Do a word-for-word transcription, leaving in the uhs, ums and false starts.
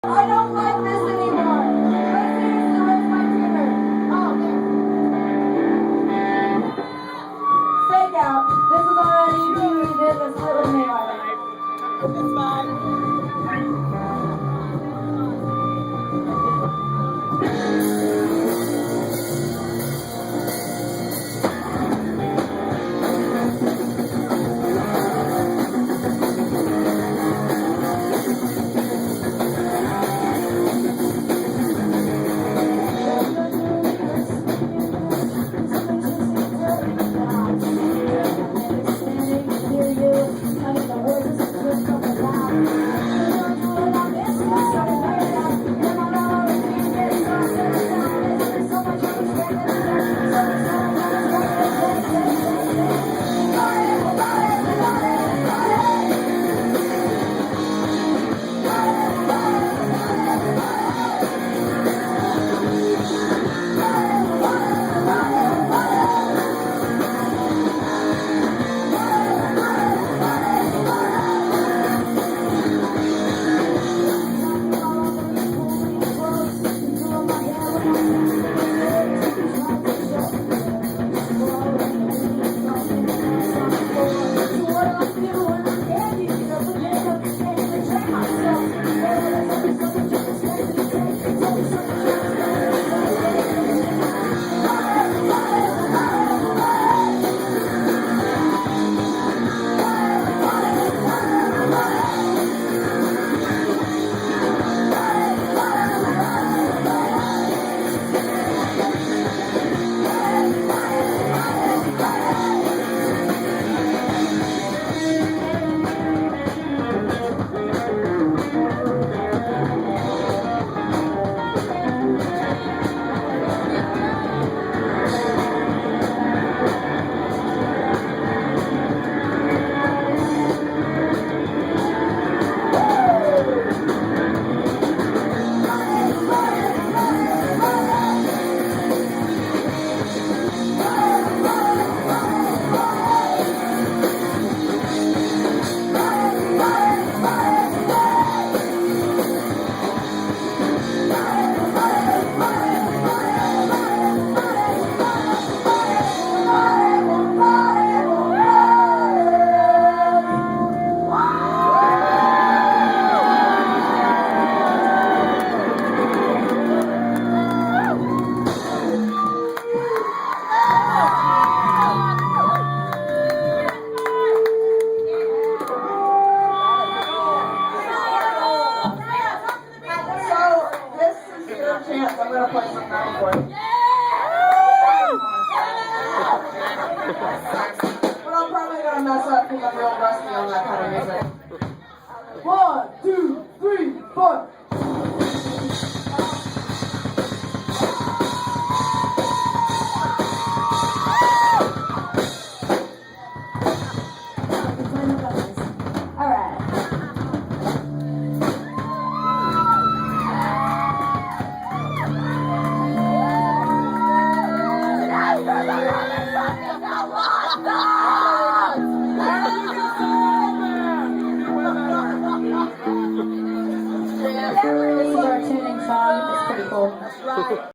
I don't like this anymore. My seriously, where's my trigger? Oh, there. Fake out. This was already, you already did this. Split with me already. It's fine. Chance, I'm gonna play some metal for you. But I'm probably gonna mess up because I'm real rusty on that kind of music. One, two, three, four. This is our tuning song. It's pretty cool.